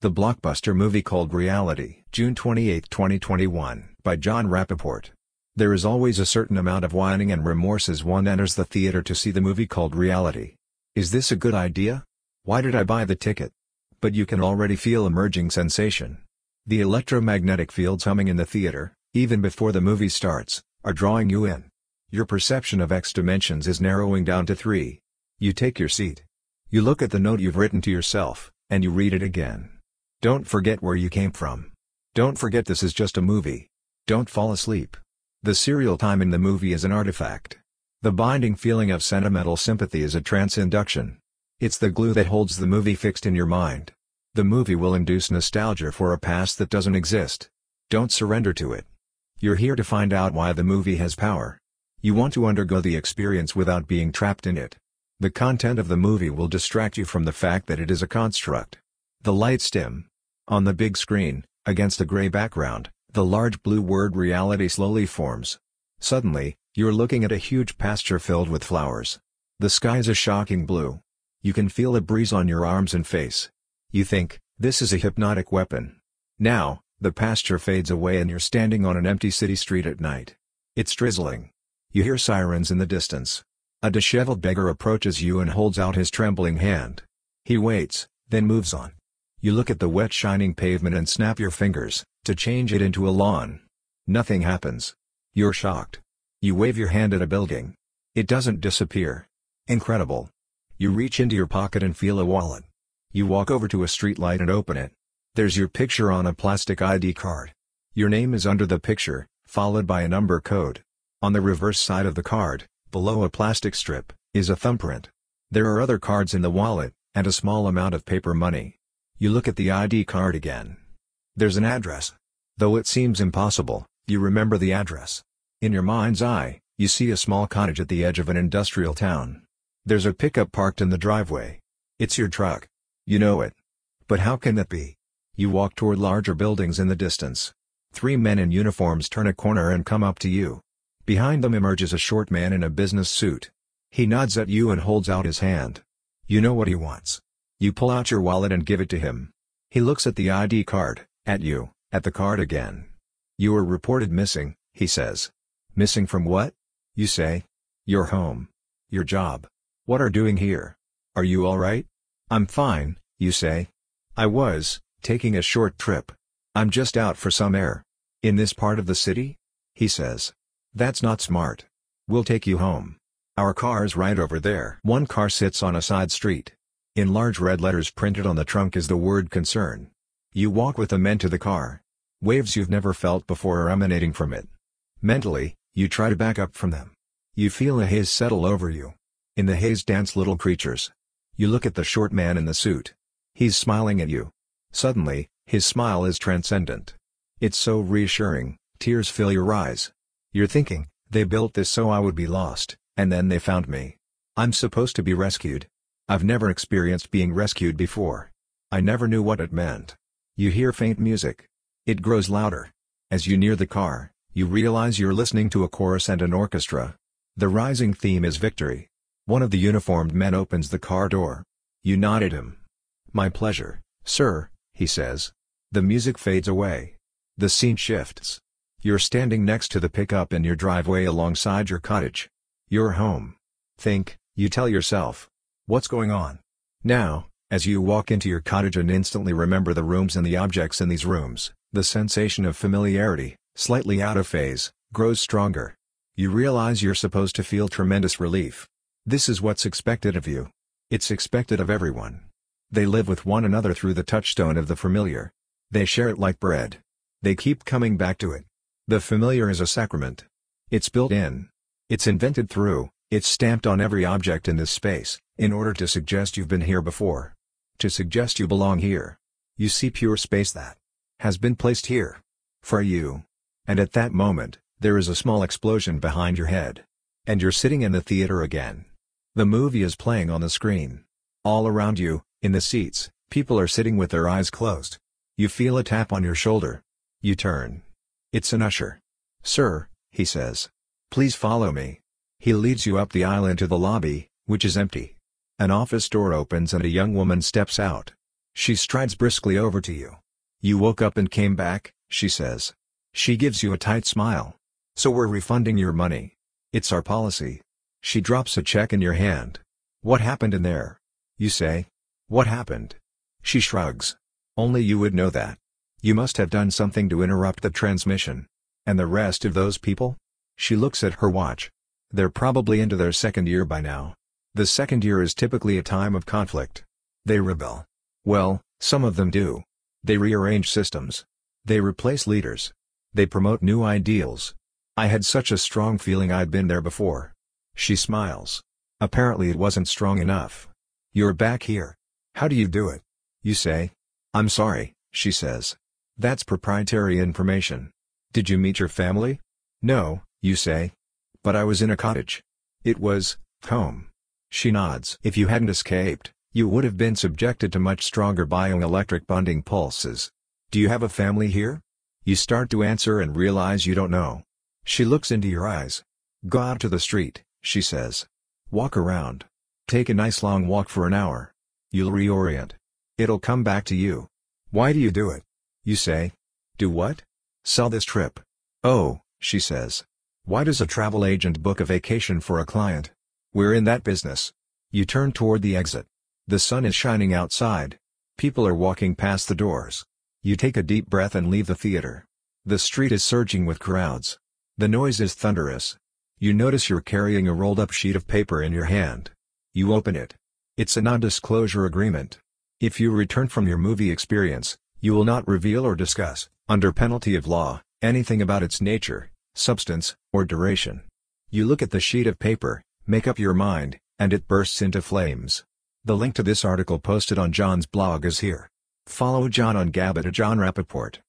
The blockbuster movie called Reality, June 28, 2021, by Jon Rappoport. There is always a certain amount of whining and remorse as one enters the theater to see the movie called Reality. Is this a good idea? Why did I buy the ticket? But you can already feel emerging sensation. The electromagnetic fields humming in the theater, even before the movie starts, are drawing you in. Your perception of X dimensions is narrowing down to 3. You take your seat. You look at the note you've written to yourself, and you read it again. Don't forget where you came from. Don't forget this is just a movie. Don't fall asleep. The serial time in the movie is an artifact. The binding feeling of sentimental sympathy is a trance induction. It's the glue that holds the movie fixed in your mind. The movie will induce nostalgia for a past that doesn't exist. Don't surrender to it. You're here to find out why the movie has power. You want to undergo the experience without being trapped in it. The content of the movie will distract you from the fact that it is a construct. The lights dim. On the big screen, against a gray background, the large blue word reality slowly forms. Suddenly, you're looking at a huge pasture filled with flowers. The sky is a shocking blue. You can feel a breeze on your arms and face. You think, this is a hypnotic weapon. Now, the pasture fades away and you're standing on an empty city street at night. It's drizzling. You hear sirens in the distance. A disheveled beggar approaches you and holds out his trembling hand. He waits, then moves on. You look at the wet shining pavement and snap your fingers, to change it into a lawn. Nothing happens. You're shocked. You wave your hand at a building. It doesn't disappear. Incredible. You reach into your pocket and feel a wallet. You walk over to a streetlight and open it. There's your picture on a plastic ID card. Your name is under the picture, followed by a number code. On the reverse side of the card, below a plastic strip, is a thumbprint. There are other cards in the wallet, and a small amount of paper money. You look at the ID card again. There's an address. Though it seems impossible, you remember the address. In your mind's eye, you see a small cottage at the edge of an industrial town. There's a pickup parked in the driveway. It's your truck. You know it. But how can that be? You walk toward larger buildings in the distance. 3 men in uniforms turn a corner and come up to you. Behind them emerges a short man in a business suit. He nods at you and holds out his hand. You know what he wants. You pull out your wallet and give it to him. He looks at the ID card, at you, at the card again. You were reported missing, he says. Missing from what? You say. Your home. Your job. What are doing here? Are you alright? I'm fine, you say. I was, taking a short trip. I'm just out for some air. In this part of the city? He says. That's not smart. We'll take you home. Our car's right over there. One car sits on a side street. In large red letters printed on the trunk is the word concern. You walk with the men to the car. Waves you've never felt before are emanating from it. Mentally, you try to back up from them. You feel a haze settle over you. In the haze dance little creatures. You look at the short man in the suit. He's smiling at you. Suddenly, his smile is transcendent. It's so reassuring, tears fill your eyes. You're thinking, they built this so I would be lost, and then they found me. I'm supposed to be rescued. I've never experienced being rescued before. I never knew what it meant. You hear faint music. It grows louder. As you near the car, you realize you're listening to a chorus and an orchestra. The rising theme is victory. One of the uniformed men opens the car door. You nod at him. My pleasure, sir, he says. The music fades away. The scene shifts. You're standing next to the pickup in your driveway alongside your cottage. You're home. Think, you tell yourself. What's going on? Now, as you walk into your cottage and instantly remember the rooms and the objects in these rooms, the sensation of familiarity, slightly out of phase, grows stronger. You realize you're supposed to feel tremendous relief. This is what's expected of you. It's expected of everyone. They live with one another through the touchstone of the familiar. They share it like bread. They keep coming back to it. The familiar is a sacrament. It's built in. It's invented through, it's stamped on every object in this space, in order to suggest you've been here before. To suggest you belong here. You see pure space that has been placed here. For you. And at that moment, there is a small explosion behind your head. And you're sitting in the theater again. The movie is playing on the screen. All around you, in the seats, people are sitting with their eyes closed. You feel a tap on your shoulder. You turn. It's an usher. Sir, he says. Please follow me. He leads you up the aisle into the lobby, which is empty. An office door opens and a young woman steps out. She strides briskly over to you. "You woke up and came back," she says. She gives you a tight smile. "So we're refunding your money. It's our policy." She drops a check in your hand. "What happened in there?" You say. "What happened?" She shrugs. "Only you would know that. You must have done something to interrupt the transmission. And the rest of those people?" She looks at her watch. "They're probably into their second year by now. The second year is typically a time of conflict. They rebel. Well, some of them do. They rearrange systems. They replace leaders. They promote new ideals. I had such a strong feeling I'd been there before." She smiles. "Apparently it wasn't strong enough. You're back here. How do you do it?" You say. "I'm sorry," she says. "That's proprietary information. Did you meet your family?" "No," you say. "But I was in a cottage. It was home." She nods. "If you hadn't escaped, you would have been subjected to much stronger bioelectric bonding pulses. Do you have a family here?" You start to answer and realize you don't know. She looks into your eyes. "Go out to the street," she says. "Walk around. Take a nice long walk for an hour. You'll reorient. It'll come back to you." "Why do you do it?" You say. "Do what?" "Sell this trip." "Oh," she says. "Why does a travel agent book a vacation for a client? We're in that business." You turn toward the exit. The sun is shining outside. People are walking past the doors. You take a deep breath and leave the theater. The street is surging with crowds. The noise is thunderous. You notice you're carrying a rolled-up sheet of paper in your hand. You open it. It's a non-disclosure agreement. If you return from your movie experience, you will not reveal or discuss, under penalty of law, anything about its nature, substance, or duration. You look at the sheet of paper, make up your mind, and it bursts into flames. The link to this article posted on John's blog is here. Follow John on Gab at @JohnRappaport.